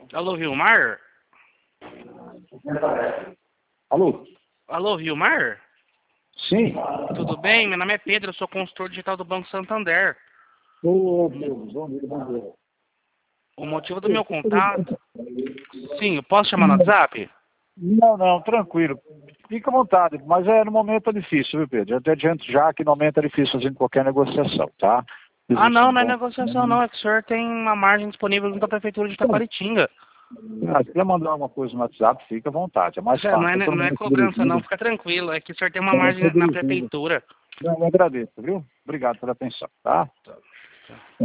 Alô, Vilmar? Alô? Alô, Vilmar? Sim? Tudo bem? Meu nome é Pedro, eu sou consultor digital do Banco Santander. Ô, Deus, bom dia. O motivo do meu contato... Sim, eu posso chamar no WhatsApp? Não, tranquilo. Fica à vontade, mas no momento é difícil, viu, Pedro? Eu até adianto já que no momento é difícil fazer qualquer negociação, tá? Ah, Existe não, um não é ponto. negociação não, é que o senhor tem uma margem disponível junto à Prefeitura de Itaquaritinga. Se quiser mandar alguma coisa no WhatsApp, fica à vontade, é mais Já, não fácil. não é cobrança não, fica tranquilo, é que o senhor tem uma margem na Prefeitura. Eu agradeço, viu? Obrigado pela atenção, tá? Tá.